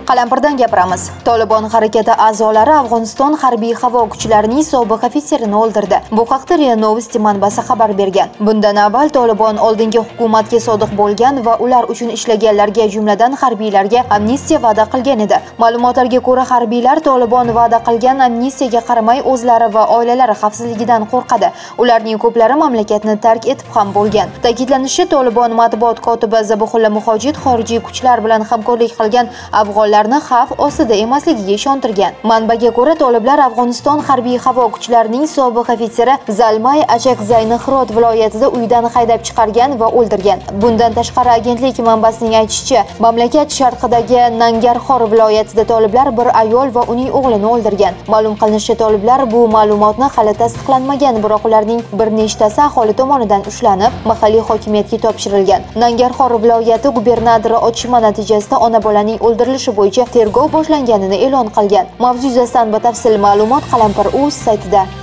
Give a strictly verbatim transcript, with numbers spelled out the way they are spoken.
Qalampirdan gapiramiz. Tolibon harakati a'zolari Afg'oniston harbiy havo kuchlarining sobiq ofitserini o'ldirdi. Bu haqda RIA Novosti manbasi xabar bergan. Bundan avval Tolibon oldingi hukumatga sodiq bo'lgan va ular uchun ishlaganlarga, jumladan harbiylarga amnistiya va'da qilgan edi. Ma'lumotlarga ko'ra, harbiylar Tolibon va'da qilgan amnistiyaga qaramay o'zlari va oilalari xavfsizligidan qo'rqadi. Ularning ko'plari mamlakatni tark etib ham bo'lgan. Ta'kidlanishicha, Tolibon matbuot kotibi Zabuxulla Muhojid xorijiy kuchlar bilan hamkorlik qilgan afg'onlarni xavf ostida emasligiga ishontirgan. Manbaga ko'ra, toliblar Afg'oniston harbiy havo kuchlarining sobiq ofitseri Zalmay Achakzayni Hirot viloyatida uydan haydab chiqargan va o'ldirgan. Bundan tashqari, agentlik manbasining aytishicha, mamlakat sharqidagi Nangarxor viloyatida toliblar bir ayol va uning o'g'lini o'ldirgan. Ma'lum qilinishicha, toliblar bu ma'lumotni hali tasdiqlanmagan, biroq ularning bir nechtasi aholi tomonidan ushlanib, mahalliy hokimiyatga topshirilgan. Nangarxor viloyati gubernatori otishma natijasida ona-bolaning o'ldirilishi bo'yicha tergov boshlanganini e'lon qilgan. Mavzu yuzasidan batafsil ma'lumot Qalampir.uz saytida.